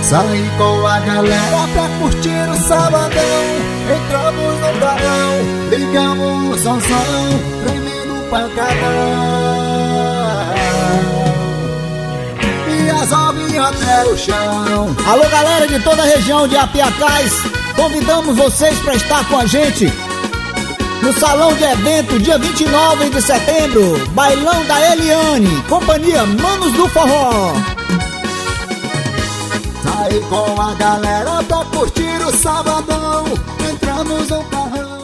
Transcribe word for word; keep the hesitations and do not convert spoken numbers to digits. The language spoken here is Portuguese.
Saí com a galera pra curtir o sabadão. Entramos no carrão, ligamos o somzão, tremendo pancadão. E as novinhas até o chão. Alô galera de toda a região de Apiacás, convidamos vocês pra estar com a gente no salão de evento, dia vinte e nove de setembro, bailão da Eliane, companhia Manos do Forró. Saí com a galera pra curtir o sabadão, entramos no carrão.